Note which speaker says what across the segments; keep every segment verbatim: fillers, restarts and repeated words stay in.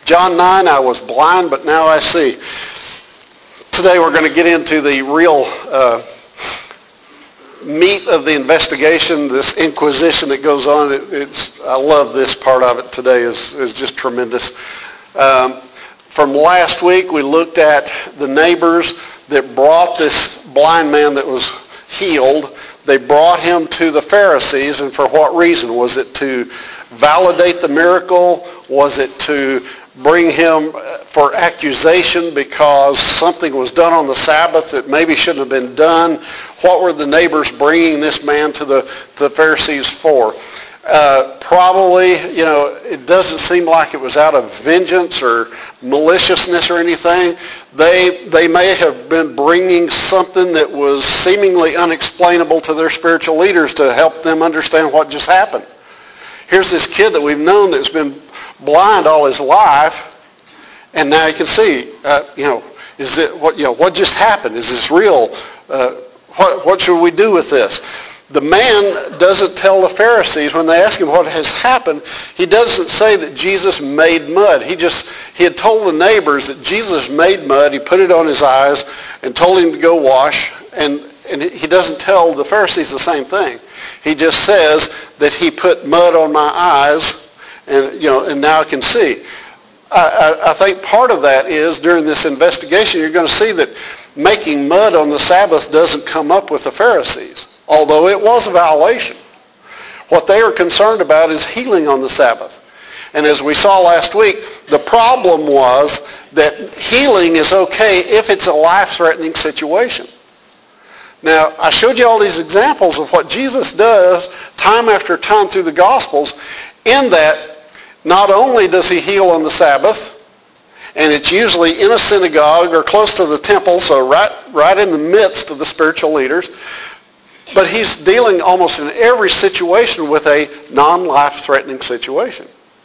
Speaker 1: John nine, I was blind, but now I see. Today we're going to get into the real uh, meat of the investigation, this inquisition that goes on. It, it's, I love this part of it today. is is just tremendous. Um, from last week, we looked at the neighbors that brought this blind man that was healed. They brought him to the Pharisees, and for what reason? Was it to validate the miracle? Was it to bring him for accusation because something was done on the Sabbath that maybe shouldn't have been done? What were the neighbors bringing this man to the, to the Pharisees for? Uh, probably, you know, it doesn't seem like it was out of vengeance or maliciousness or anything. They, they may have been bringing something that was seemingly unexplainable to their spiritual leaders to help them understand what just happened. Here's this kid that we've known that's been blind all his life, and now you can see, uh, you know, is it what you know? What just happened? Is this real? Uh, what what should we do with this? The man doesn't tell the Pharisees when they ask him what has happened. He doesn't say that Jesus made mud. He just he had told the neighbors that Jesus made mud. He put it on his eyes and told him to go wash. And and he doesn't tell the Pharisees the same thing. He just says that he put mud on my eyes. And you know, and now I can see. I, I, I think part of that is during this investigation, you're going to see that making mud on the Sabbath doesn't come up with the Pharisees, although it was a violation. What they are concerned about is healing on the Sabbath. And as we saw last week, the problem was that healing is okay if it's a life-threatening situation. Now, I showed you all these examples of what Jesus does time after time through the Gospels, in that not only does he heal on the Sabbath, and it's usually in a synagogue or close to the temple, so right, right in the midst of the spiritual leaders, but he's dealing almost in every situation with a non-life-threatening situation.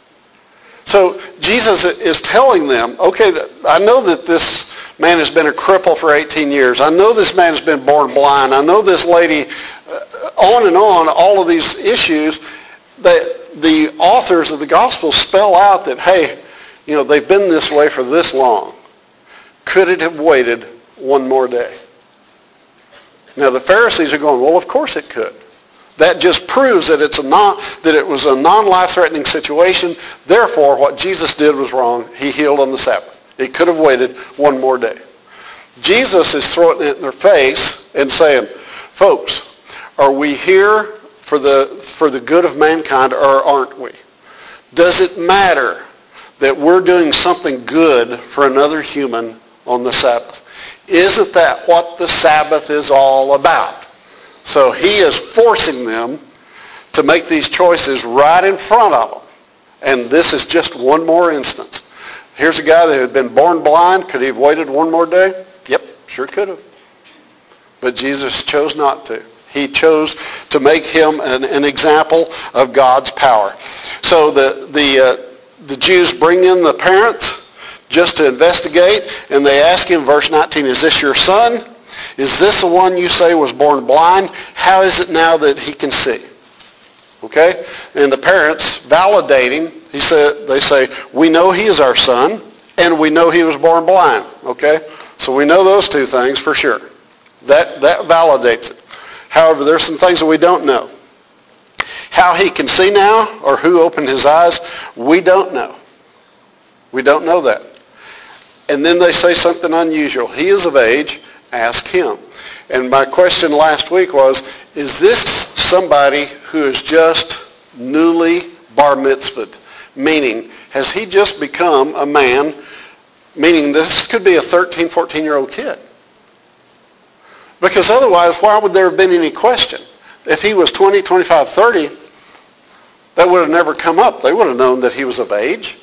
Speaker 1: So Jesus is telling them, okay, I know that this man has been a cripple for eighteen years. I know this man has been born blind. I know this lady, uh, on and on, all of these issues that the authors of the Gospel spell out that, hey, you know, they've been this way for this long. Could it have waited one more day? Now the Pharisees are going, well, of course it could. That just proves that it's a non, that it was a non-life-threatening situation. Therefore, what Jesus did was wrong. He healed on the Sabbath. It could have waited one more day. Jesus is throwing it in their face and saying, folks, are we here for the for the good of mankind, or aren't we? Does it matter that we're doing something good for another human on the Sabbath? Isn't that what the Sabbath is all about? So he is forcing them to make these choices right in front of them. And this is just one more instance. Here's a guy that had been born blind. Could he have waited one more day? Yep, sure could have. But Jesus chose not to. He chose to make him an, an example of God's power. So the the uh, the Jews bring in the parents just to investigate, and they ask him, verse nineteen, is this your son? Is this the one you say was born blind? How is it now that he can see? Okay? And the parents validating, he said, they say, we know he is our son, and we know he was born blind. Okay? So we know those two things for sure. That that validates it. However, there's some things that we don't know. How he can see now, or who opened his eyes, we don't know. We don't know that. And then they say something unusual. He is of age, ask him. And my question last week was, is this somebody who is just newly bar mitzvahed? Meaning, has he just become a man? Meaning this could be a thirteen, fourteen-year-old kid. Because otherwise, why would there have been any question? If he was twenty, twenty-five, thirty, that would have never come up. They would have known that he was of age.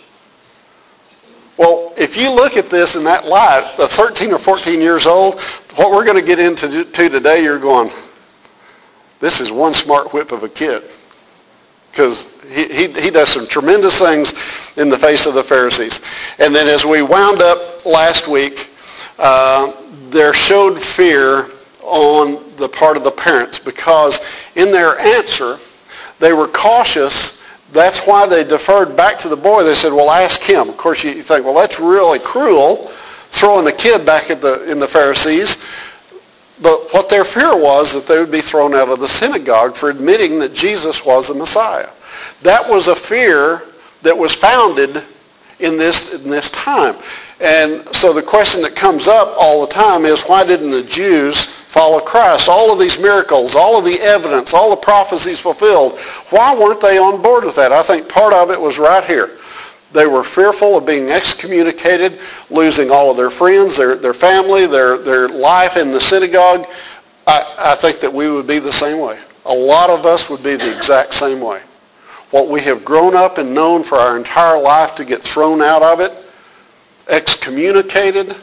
Speaker 1: Well, if you look at this in that light, the thirteen or fourteen years old, what we're going to get into to today, you're going, this is one smart whip of a kid. Because he, he, he does some tremendous things in the face of the Pharisees. And then as we wound up last week, uh, there showed fear on the part of the parents, because in their answer, they were cautious That's why they deferred back to the boy. They said, well, ask him. Of course, you think, well, that's really cruel, throwing the kid back at the, in the Pharisees. But what their fear was that they would be thrown out of the synagogue for admitting that Jesus was the Messiah. That was a fear that was founded in this, in this time. And so the question that comes up all the time is, why didn't the Jews follow Christ? All of these miracles, all of the evidence, all the prophecies fulfilled, why weren't they on board with that? I think part of it was right here. They were fearful of being excommunicated, losing all of their friends, their, their family, their, their life in the synagogue. I, I think that we would be the same way. A lot of us would be the exact same way. What we have grown up and known for our entire life, to get thrown out of it, excommunicated,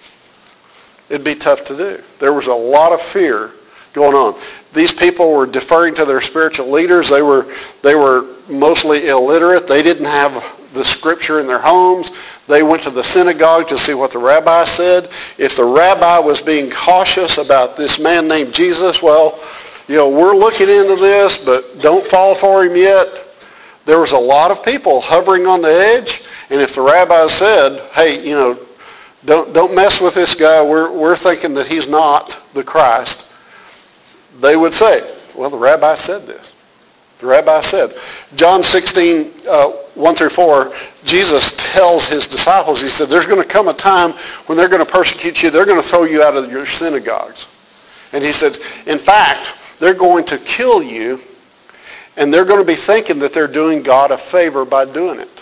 Speaker 1: it'd be tough to do. There was a lot of fear going on. These people were deferring to their spiritual leaders. They were, they were mostly illiterate. They didn't have the scripture in their homes. They went to the synagogue to see what the rabbi said. If the rabbi was being cautious about this man named Jesus, well, you know, we're looking into this, but don't fall for him yet. There was a lot of people hovering on the edge, and if the rabbi said, hey, you know, don't don't mess with this guy, we're we're thinking that he's not the Christ, they would say, well, the rabbi said this. The rabbi said. John sixteen, uh, one through four, Jesus tells his disciples, he said, there's going to come a time when they're going to persecute you. They're going to throw you out of your synagogues. And he said, in fact, they're going to kill you, and they're going to be thinking that they're doing God a favor by doing it.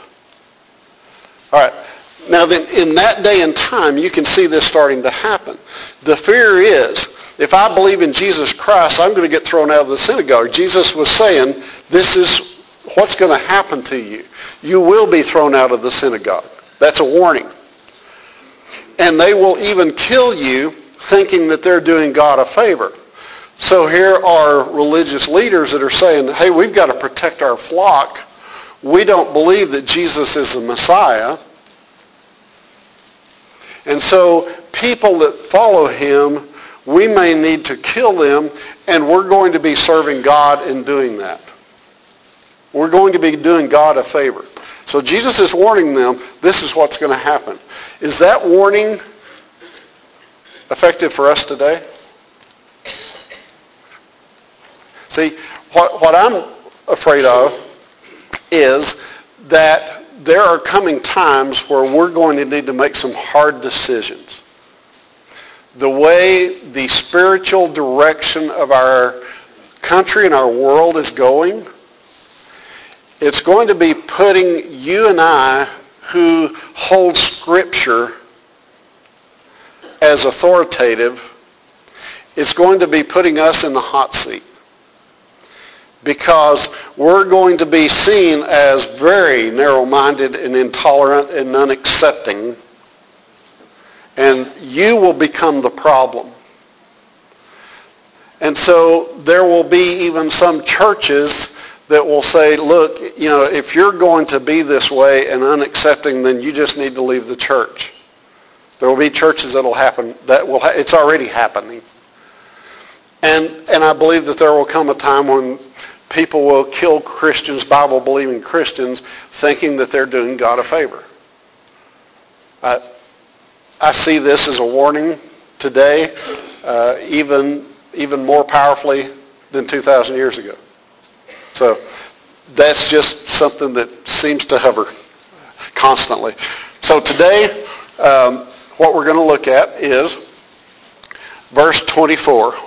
Speaker 1: All right. Now then, in that day and time, you can see this starting to happen. The fear is, if I believe in Jesus Christ, I'm going to get thrown out of the synagogue. Jesus was saying, this is what's going to happen to you. You will be thrown out of the synagogue. That's a warning. And they will even kill you thinking that they're doing God a favor. So here are religious leaders that are saying, hey, we've got to protect our flock. We don't believe that Jesus is the Messiah. And so people that follow him, we may need to kill them, and we're going to be serving God in doing that. We're going to be doing God a favor. So Jesus is warning them, this is what's going to happen. Is that warning effective for us today? See, what, what I'm afraid of is that there are coming times where we're going to need to make some hard decisions. The way the spiritual direction of our country and our world is going, it's going to be putting you and I, who hold Scripture as authoritative, it's going to be putting us in the hot seat. Because we're going to be seen as very narrow-minded and intolerant and unaccepting. And you will become the problem. And so there will be even some churches that will say, look, you know, if you're going to be this way and unaccepting, then you just need to leave the church. There will be churches that will happen. That will ha- it's already happening. And and I believe that there will come a time when people will kill Christians, Bible-believing Christians, thinking that they're doing God a favor. I, I see this as a warning today, uh, even, even more powerfully than two thousand years ago. So that's just something that seems to hover constantly. So today, um, what we're going to look at is verse twenty-four.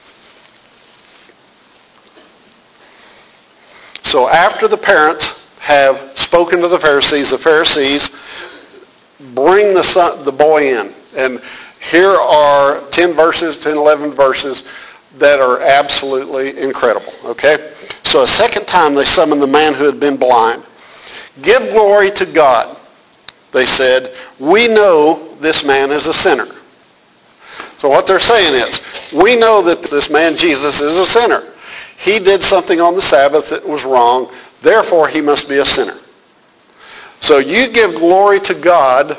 Speaker 1: So after the parents have spoken to the Pharisees, the Pharisees bring the son, the boy in. And here are ten verses, ten, eleven verses that are absolutely incredible. Okay? So a second time they summoned the man who had been blind. Give glory to God, they said. We know this man is a sinner. So what they're saying is, we know that this man Jesus is a sinner. He did something on the Sabbath that was wrong. Therefore, he must be a sinner. So you give glory to God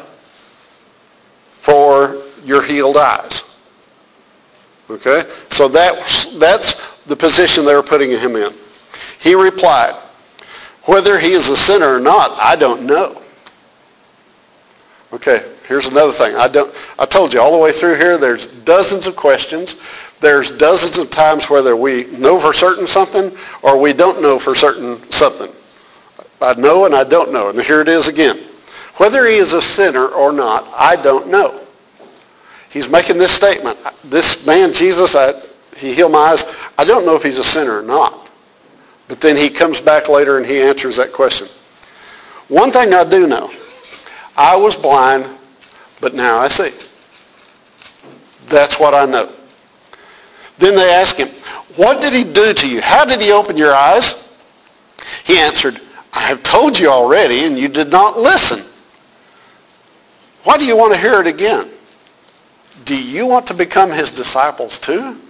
Speaker 1: for your healed eyes. Okay? So that, that's the position they were putting him in. He replied, Whether he is a sinner or not, I don't know. Okay, here's another thing. I don't. I told you all the way through here, there's dozens of questions. There's dozens of times whether we know for certain something or we don't know for certain something. I know and I don't know. And here it is again. Whether he is a sinner or not, I don't know. He's making this statement. This man, Jesus, I, he healed my eyes. I don't know if he's a sinner or not. But then he comes back later and he answers that question. One thing I do know. I was blind, but now I see. That's what I know. Then they ask him, what did he do to you? How did he open your eyes? He answered, I have told you already, and you did not listen. Why do you want to hear it again? Do you want to become his disciples too?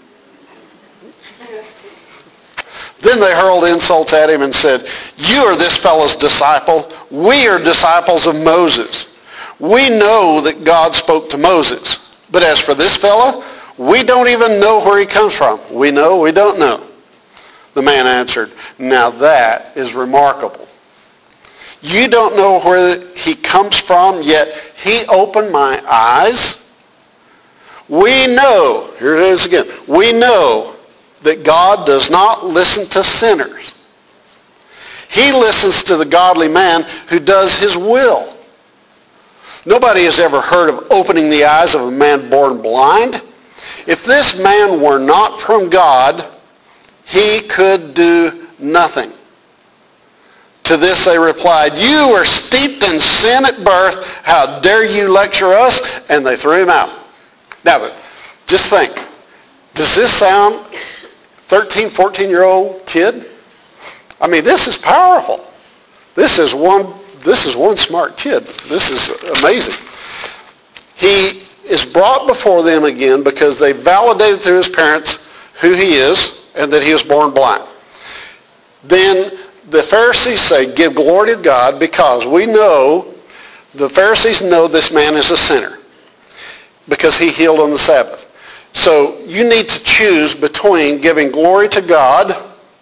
Speaker 1: Then they hurled insults at him and said, you are this fellow's disciple. We are disciples of Moses. We know that God spoke to Moses. But as for this fellow, we don't even know where he comes from. We know, we don't know. The man answered, now that is remarkable. You don't know where he comes from, yet he opened my eyes. We know, here it is again, we know that God does not listen to sinners. He listens to the godly man who does his will. Nobody has ever heard of opening the eyes of a man born blind. If this man were not from God, he could do nothing. To this they replied, you were steeped in sin at birth. How dare you lecture us? And they threw him out. Now, but just think, does this sound thirteen, fourteen-year-old kid? I mean, this is powerful. This is one, this is one smart kid. This is amazing. He is brought before them again because they validated through his parents who he is and that he was born blind. Then the Pharisees say, give glory to God because we know, the Pharisees know this man is a sinner because he healed on the Sabbath. So you need to choose between giving glory to God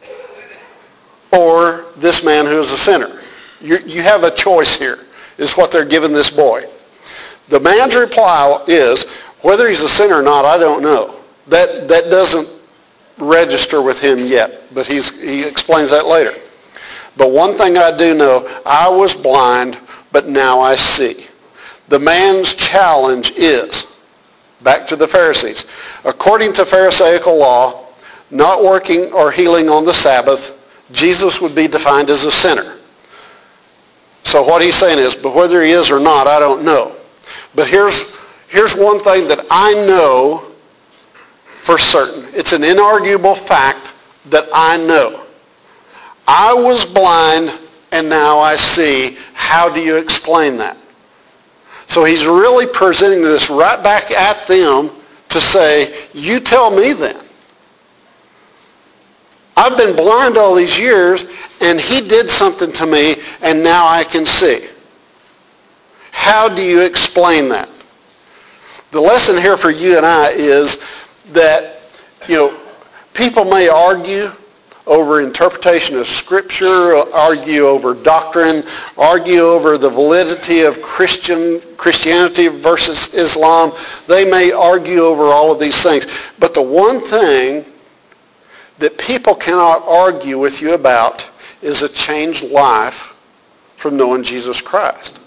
Speaker 1: or this man who is a sinner. You, you have a choice here, is what they're giving this boy. The man's reply is, whether he's a sinner or not, I don't know. That, that doesn't register with him yet, but he's, he explains that later. But one thing I do know, I was blind, but now I see. The man's challenge is, back to the Pharisees, according to Pharisaical law, not working or healing on the Sabbath, Jesus would be defined as a sinner. So what he's saying is, but whether he is or not, I don't know. But here's, here's one thing that I know for certain. It's an inarguable fact that I know. I was blind and now I see. How do you explain that? So he's really presenting this right back at them to say, you tell me then. I've been blind all these years and he did something to me and now I can see. How do you explain that? The lesson here for you and I is that, you know, people may argue over interpretation of Scripture, argue over doctrine, argue over the validity of Christian Christianity versus Islam. They may argue over all of these things. But the one thing that people cannot argue with you about is a changed life from knowing Jesus Christ.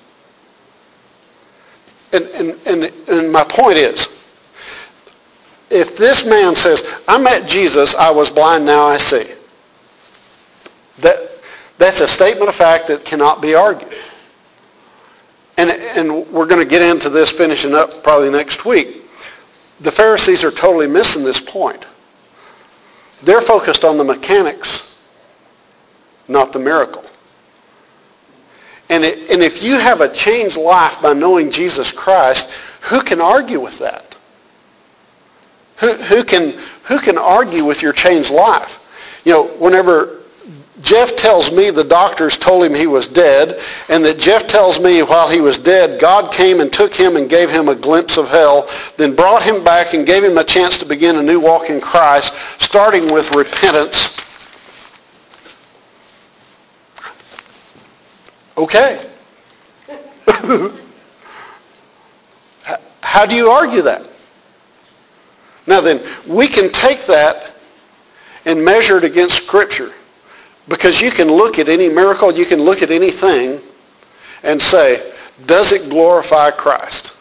Speaker 1: And, and, and, and my point is, if this man says, I met Jesus, I was blind, now I see. That, that's a statement of fact that cannot be argued. And, and we're going to get into this finishing up probably next week. The Pharisees are totally missing this point. They're focused on the mechanics, not the miracle. And, it, and if you have a changed life by knowing Jesus Christ, who can argue with that? Who, who, can, who can argue with your changed life? You know, whenever Jeff tells me the doctors told him he was dead, and that Jeff tells me while he was dead, God came and took him and gave him a glimpse of hell, then brought him back and gave him a chance to begin a new walk in Christ, starting with repentance. Okay. How do you argue that? Now then, we can take that and measure it against Scripture, because you can look at any miracle, you can look at anything and say, does it glorify Christ?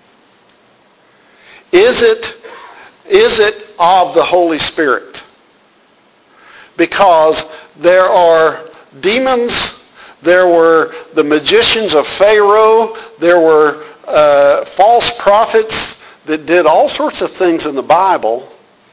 Speaker 1: Is it, is it of the Holy Spirit? Because there are demons, there were the magicians of Pharaoh, there were uh, false prophets that did all sorts of things in the Bible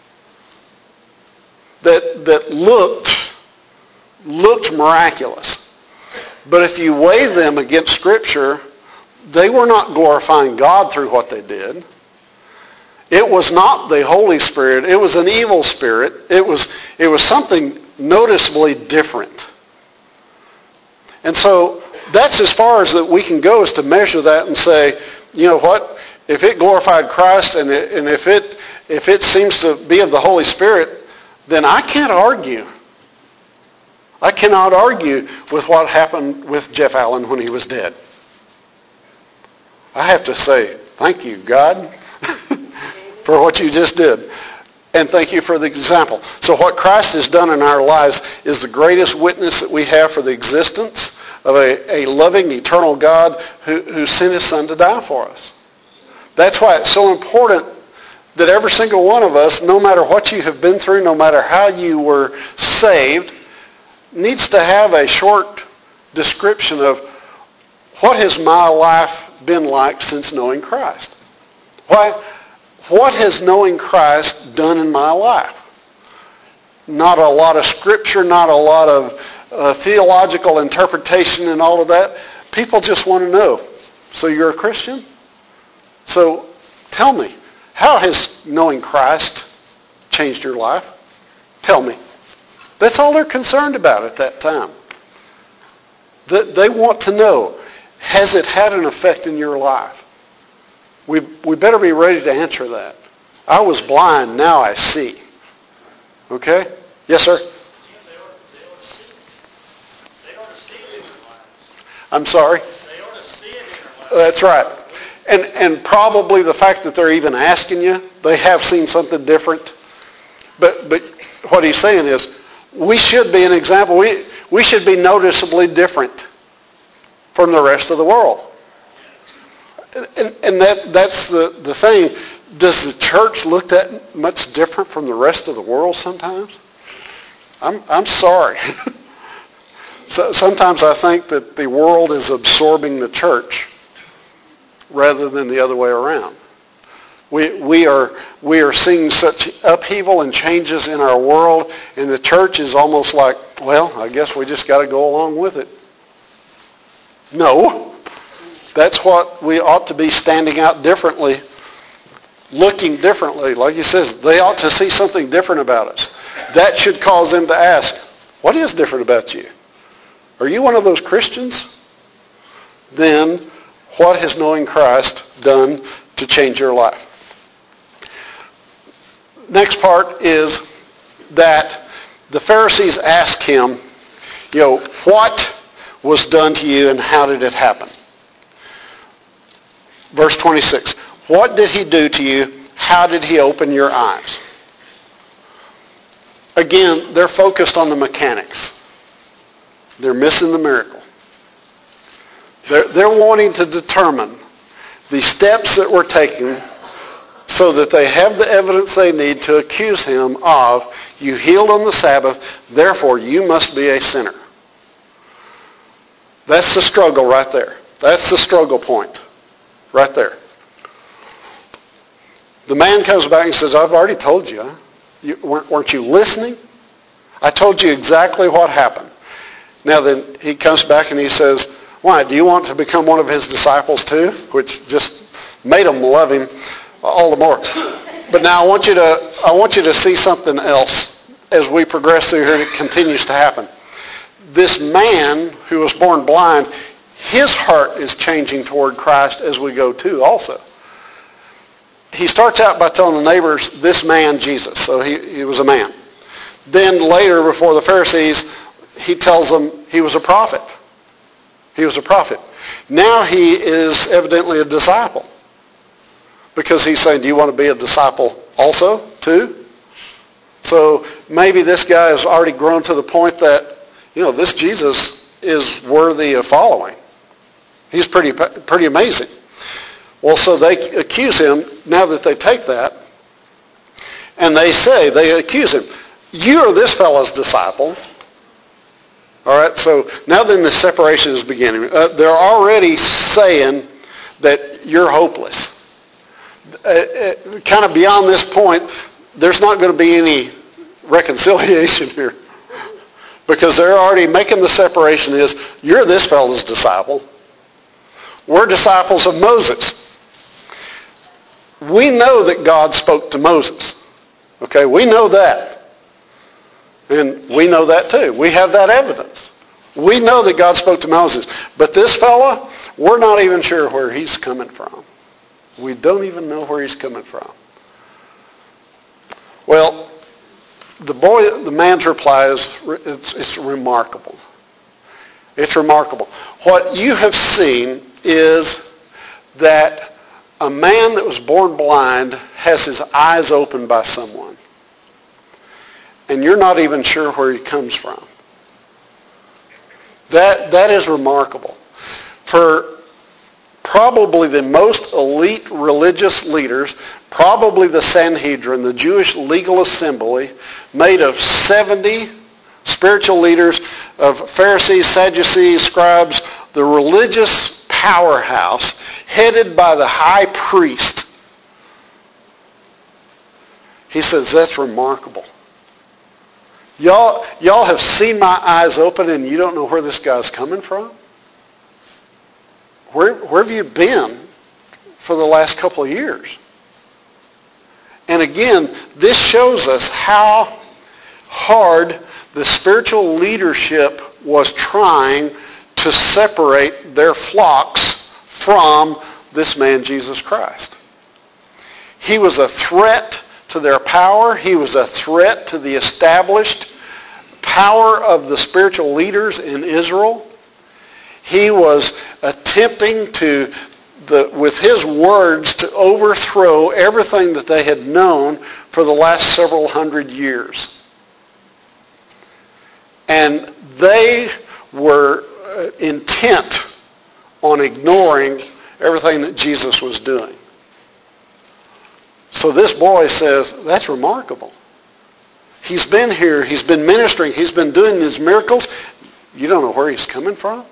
Speaker 1: that, that looked, looked miraculous. But if you weigh them against Scripture, they were not glorifying God through what they did. It was not the Holy Spirit. It was an evil spirit. It was, it was something noticeably different. And so that's as far as that we can go, is to measure that and say, you know what, if it glorified Christ and, it, and if it if it seems to be of the Holy Spirit, then I can't argue. I cannot argue with what happened with Jeff Allen when he was dead. I have to say, thank you, God, for what you just did. And thank you for the example. So what Christ has done in our lives is the greatest witness that we have for the existence of a, a loving, eternal God who, who sent his Son to die for us. That's why it's so important that every single one of us, no matter what you have been through, no matter how you were saved, needs to have a short description of what has my life been like since knowing Christ. Why? What has knowing Christ done in my life? Not a lot of scripture, not a lot of uh, theological interpretation and all of that. People just want to know. So you're a Christian? So tell me, how has knowing Christ changed your life? Tell me. That's all they're concerned about at that time. They want to know, has it had an effect in your life? We, we better be ready to answer that. I was blind, now I see. Okay? Yes, sir? I'm sorry? That's right. And, and probably the fact that they're even asking you, they have seen something different. But, but what he's saying is, we should be an example. We, we should be noticeably different from the rest of the world. And, and that, that's the, the thing. Does the church look that much different from the rest of the world sometimes? I'm, I'm sorry. So, sometimes I think that the world is absorbing the church rather than the other way around. We, we, are, we are seeing such upheaval and changes in our world, and the church is almost like, well, I guess we just got to go along with it. No. That's what we ought to be standing out differently, looking differently. Like he says, they ought to see something different about us. That should cause them to ask, what is different about you? Are you one of those Christians? Then what has knowing Christ done to change your life? Next part is that the Pharisees asked him, you know, what was done to you and how did it happen? Verse twenty-six, what did he do to you? How did he open your eyes? Again, they're focused on the mechanics. They're missing the miracle. They're, they're wanting to determine the steps that were taken so that they have the evidence they need to accuse him of, you healed on the Sabbath, therefore you must be a sinner. That's the struggle right there. That's the struggle point right there. The man comes back and says, I've already told you. Huh? You weren't, weren't you listening? I told you exactly what happened. Now then, he comes back and he says, why, do you want to become one of his disciples too? Which just made them love him all the more. But now I want you to, I want you to see something else as we progress through here and it continues to happen. This man who was born blind, his heart is changing toward Christ as we go too also. He starts out by telling the neighbors, this man, Jesus. So he, he was a man. Then later, before the Pharisees, he tells them he was a prophet. He was a prophet. Now he is evidently a disciple. Because he's saying, do you want to be a disciple also, too? So maybe this guy has already grown to the point that, you know, this Jesus is worthy of following. He's pretty, pretty amazing. Well, so they accuse him, now that they take that, and they say, they accuse him, you are this fellow's disciple. All right, so now then the separation is beginning. Uh, they're already saying that you're hopeless. Uh, uh, kind of beyond this point, there's not going to be any reconciliation here. Because they're already making the separation is, you're this fellow's disciple. We're disciples of Moses. We know that God spoke to Moses. Okay, we know that. And we know that too. We have that evidence. We know that God spoke to Moses. But this fellow, we're not even sure where he's coming from. We don't even know where he's coming from. Well, the boy, the man's reply is, it's, it's remarkable. It's remarkable. What you have seen is that a man that was born blind has his eyes opened by someone. And you're not even sure where he comes from. That, that is remarkable. For probably the most elite religious leaders, probably the Sanhedrin, the Jewish legal assembly, made of seventy spiritual leaders of Pharisees, Sadducees, scribes, the religious powerhouse headed by the high priest. He says, that's remarkable. Y'all, y'all have seen my eyes open and you don't know where this guy's coming from? Where, where have you been for the last couple of years? And again, this shows us how hard the spiritual leadership was trying to separate their flocks from this man, Jesus Christ. He was a threat to their power. He was a threat to the established power of the spiritual leaders in Israel. He was attempting to, the, with his words, to overthrow everything that they had known for the last several hundred years. And they were intent on ignoring everything that Jesus was doing. So this boy says, that's remarkable. He's been here, he's been ministering, he's been doing these miracles. You don't know where he's coming from?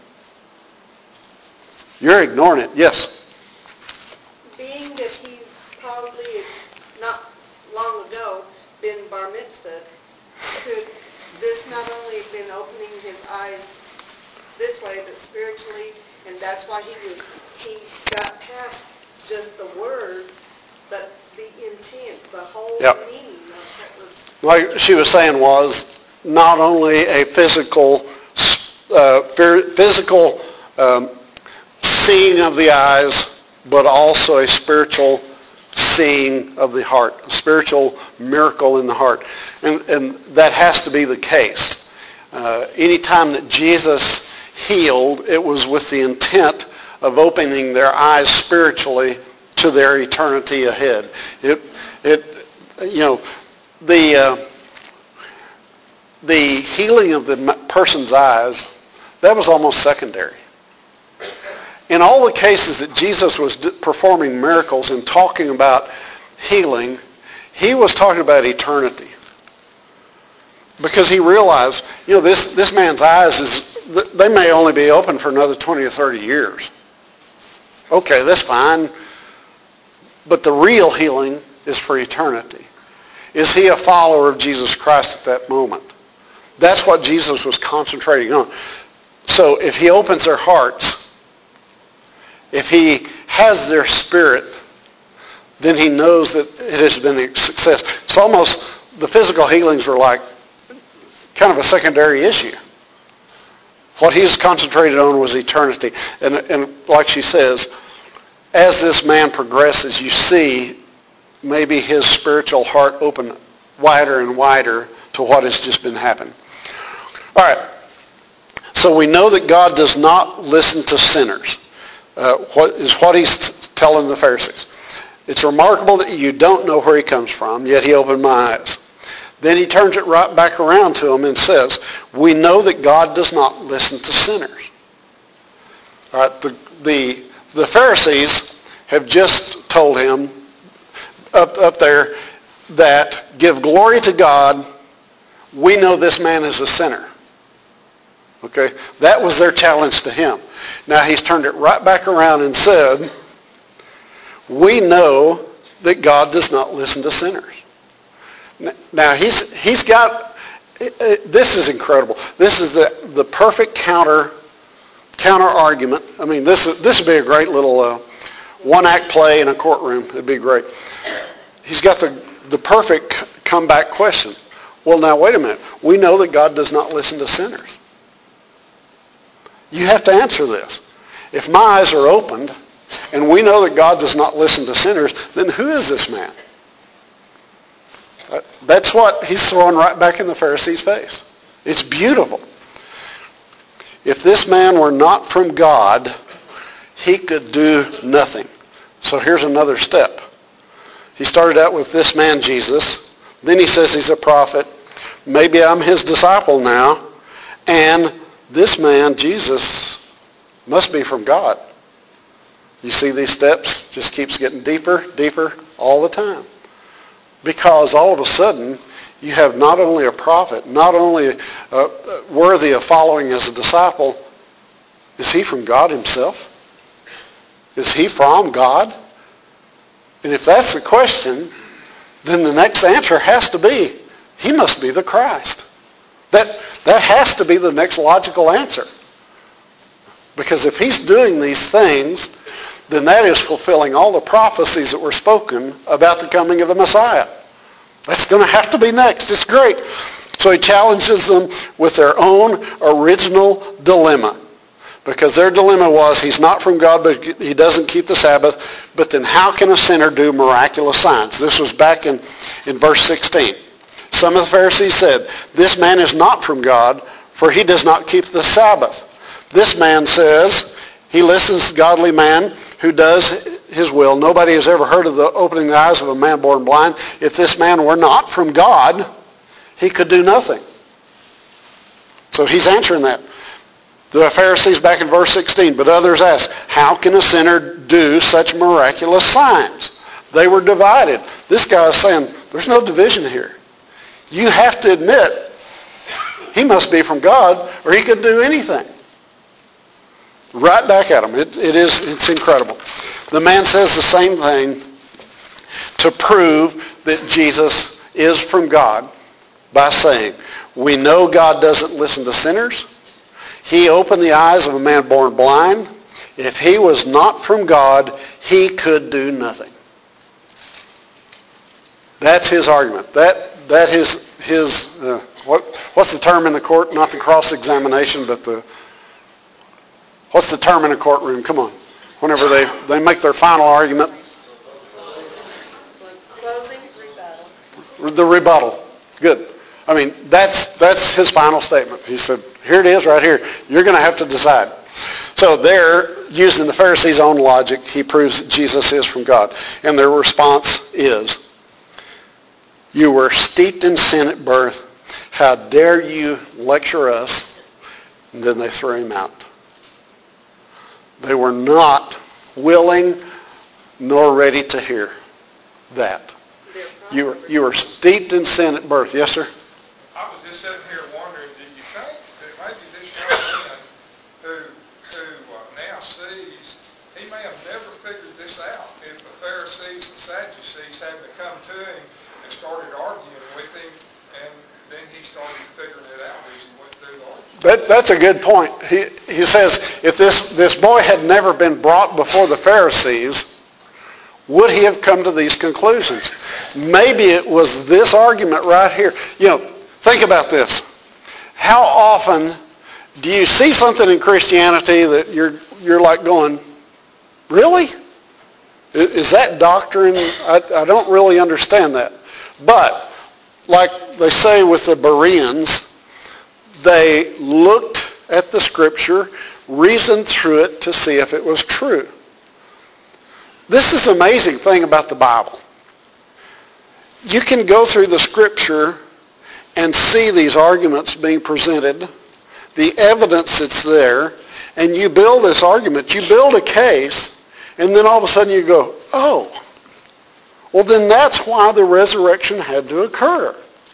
Speaker 1: You're ignoring it. Yes?
Speaker 2: Being that he probably not long ago been bar mitzvah, could this not only have been opening his eyes this way, but spiritually, and that's why he was he got past just the words, but the intent, the whole
Speaker 1: yep.
Speaker 2: meaning of what was...
Speaker 1: Like she was saying was, not only a physical, uh, physical um, seeing of the eyes, but also a spiritual seeing of the heart, a spiritual miracle in the heart. And, and that has to be the case. Uh, anytime that Jesus healed, it was with the intent of opening their eyes spiritually to their eternity ahead. It, it, you know, the uh, the healing of the person's eyes, that was almost secondary. In all the cases that Jesus was performing miracles and talking about healing, he was talking about eternity. Because he realized, you know, this, this man's eyes, is they may only be open for another twenty or thirty years. Okay, that's fine. But the real healing is for eternity. Is he a follower of Jesus Christ at that moment? That's what Jesus was concentrating on. So if he opens their hearts, if he has their spirit, then he knows that it has been a success. It's almost, the physical healings were like kind of a secondary issue. What he's concentrated on was eternity. And, and like she says, as this man progresses, you see maybe his spiritual heart open wider and wider to what has just been happening. All right. So we know that God does not listen to sinners, uh, what is what he's t- telling the Pharisees. It's remarkable that you don't know where he comes from, yet he opened my eyes. Then he turns it right back around to them and says, we know that God does not listen to sinners. All right, the, the, the Pharisees have just told him up, up there that give glory to God, we know this man is a sinner. Okay, that was their challenge to him. Now he's turned it right back around and said, we know that God does not listen to sinners. Now he's he's got, this is incredible. This is the, the perfect counter counter argument. I mean, this this would be a great little uh, one act play in a courtroom. It'd be great. He's got the the perfect comeback question. Well, now wait a minute. We know that God does not listen to sinners. You have to answer this. If my eyes are opened and we know that God does not listen to sinners, then who is this man? That's what he's throwing right back in the Pharisees' face. It's beautiful. If this man were not from God, he could do nothing. So here's another step. He started out with this man, Jesus. Then he says he's a prophet. Maybe I'm his disciple now. And this man, Jesus, must be from God. You see these steps? Just keeps getting deeper, deeper all the time. Because all of a sudden, you have not only a prophet, not only uh, worthy of following as a disciple, is he from God himself? Is he from God? And if that's the question, then the next answer has to be, he must be the Christ. That, that has to be the next logical answer. Because if he's doing these things, then that is fulfilling all the prophecies that were spoken about the coming of the Messiah. That's going to have to be next. It's great. So he challenges them with their own original dilemma. Because their dilemma was, he's not from God, but he doesn't keep the Sabbath. But then how can a sinner do miraculous signs? This was back in, in verse sixteen. Some of the Pharisees said, this man is not from God, for he does not keep the Sabbath. This man says, he listens to godly man who does his will. Nobody has ever heard of the opening the eyes of a man born blind. If this man were not from God, he could do nothing. So he's answering that. The Pharisees back in verse sixteen, but others ask, how can a sinner do such miraculous signs? They were divided. This guy is saying, there's no division here. You have to admit, he must be from God or he could do anything. Right back at him. It, it is, it's incredible. The man says the same thing to prove that Jesus is from God by saying, we know God doesn't listen to sinners. He opened the eyes of a man born blind. If he was not from God, he could do nothing. That's his argument. That that is his, uh, what what's the term in the court? Not the cross-examination, but the, what's the term in a courtroom? Come on. Whenever they, they make their final argument.
Speaker 2: Closing, rebuttal.
Speaker 1: The rebuttal. Good. I mean, that's that's his final statement. He said, here it is right here. You're going to have to decide. So there, using the Pharisees' own logic, he proves that Jesus is from God. And their response is, you were steeped in sin at birth. How dare you lecture us? And then they threw him out. They were not willing nor ready to hear that. You were, you were steeped in sin at birth. Yes, sir?
Speaker 3: I was just sitting here wondering, do you think that maybe this young man who, who uh, now sees, he may have never figured this out if the Pharisees and Sadducees hadn't come to him and started arguing with him, and then he started figuring it out as he went through the argument.
Speaker 1: That, that's a good point. He, he says, if this, this boy had never been brought before the Pharisees, would he have come to these conclusions? Maybe it was this argument right here. You know, think about this. How often do you see something in Christianity that you're you're like going, really? Is that doctrine? I, I don't really understand that. But, like they say with the Bereans, they looked at the Scripture, reasoned through it to see if it was true. This is the amazing thing about the Bible. You can go through the Scripture and see these arguments being presented, the evidence that's there, and you build this argument, you build a case, and then all of a sudden you go, oh, well then that's why the resurrection had to occur.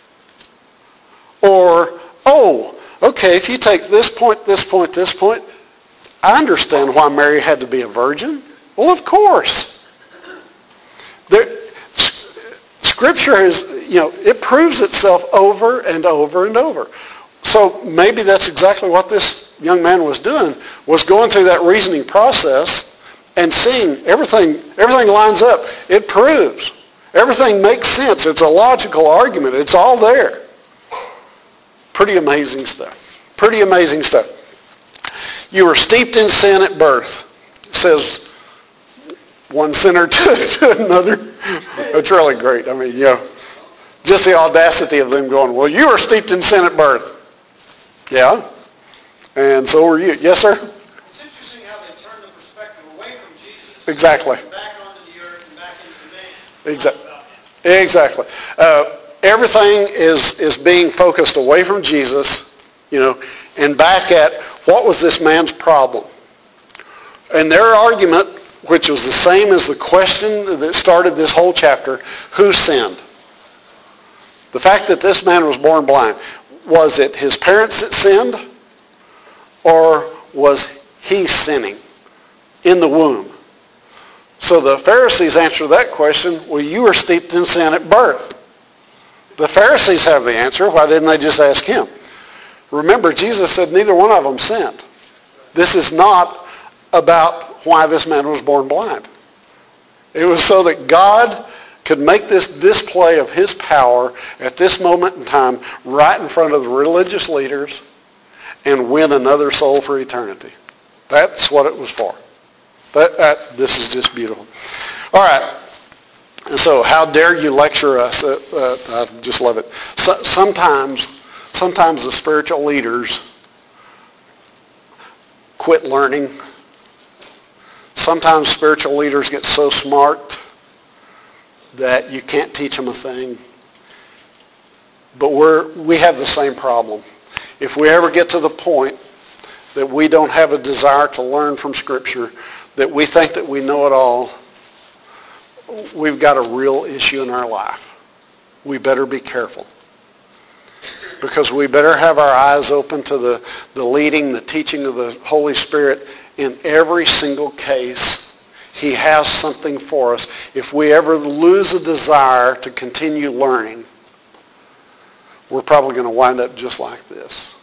Speaker 1: Or, oh, okay, if you take this point, this point, this point, I understand why Mary had to be a virgin. Well, of course. There, Scripture is, you know, it proves itself over and over and over. So maybe that's exactly what this young man was doing, was going through that reasoning process and seeing everything, everything lines up. It proves. Everything makes sense. It's a logical argument. It's all there. Pretty amazing stuff. Pretty amazing stuff. You were steeped in sin at birth. It says one sinner to, to another. It's really great. I mean, you know, just the audacity of them going, well, you were steeped in sin at birth. Yeah. And so were you. Yes, sir?
Speaker 4: It's interesting how they turn the perspective away from Jesus.
Speaker 1: Exactly.
Speaker 4: And back onto the earth and back into the man.
Speaker 1: Exactly. Exactly. Uh, everything is, is being focused away from Jesus, you know, and back at what was this man's problem. And their argument, which was the same as the question that started this whole chapter, who sinned? The fact that this man was born blind, was it his parents that sinned, or was he sinning in the womb? So the Pharisees answered that question, well, you were steeped in sin at birth. The Pharisees have the answer. Why didn't they just ask him? Remember, Jesus said neither one of them sinned. This is not about why this man was born blind. It was so that God could make this display of his power at this moment in time right in front of the religious leaders and win another soul for eternity. That's what it was for. That, that, this is just beautiful. All right. And so how dare you lecture us? Uh, uh, I just love it. So, sometimes, sometimes the spiritual leaders quit learning. Sometimes spiritual leaders get so smart that you can't teach them a thing. But we're, we have the same problem. If we ever get to the point that we don't have a desire to learn from Scripture, that we think that we know it all, we've got a real issue in our life. We better be careful. Because we better have our eyes open to the, the leading, the teaching of the Holy Spirit in every single case. He has something for us. If we ever lose a desire to continue learning, we're probably going to wind up just like this.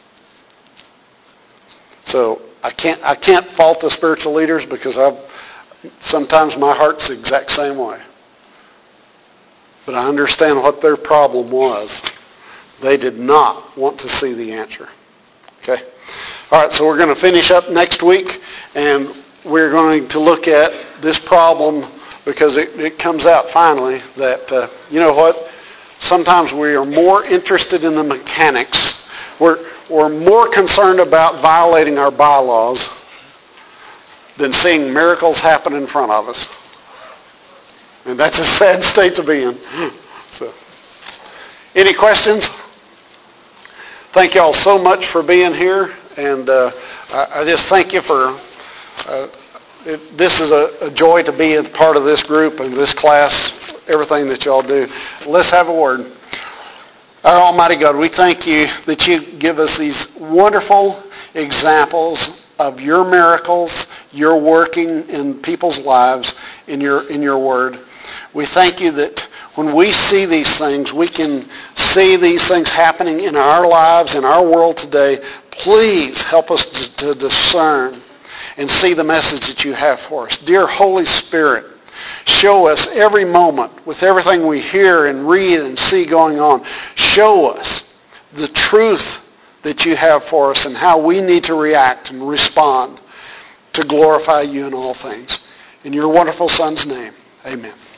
Speaker 1: So I can't I can't fault the spiritual leaders because I've sometimes my heart's the exact same way. But I understand what their problem was. They did not want to see the answer. Okay? All right, so we're going to finish up next week, and we're going to look at this problem because it, it comes out finally that, uh, you know what, sometimes we are more interested in the mechanics. We're, we're more concerned about violating our bylaws than seeing miracles happen in front of us. And that's a sad state to be in. So, any questions? Thank you all so much for being here. And uh, I, I just thank you for, uh, it, this is a, a joy to be a part of this group and this class, everything that y'all do. Let's have a word. Our Almighty God, we thank you that you give us these wonderful examples of your miracles, your working in people's lives in your, in your word. We thank you that when we see these things, we can see these things happening in our lives, in our world today. Please help us to, to discern and see the message that you have for us. Dear Holy Spirit, show us every moment with everything we hear and read and see going on. Show us the truth that you have for us and how we need to react and respond to glorify you in all things. In your wonderful Son's name, amen.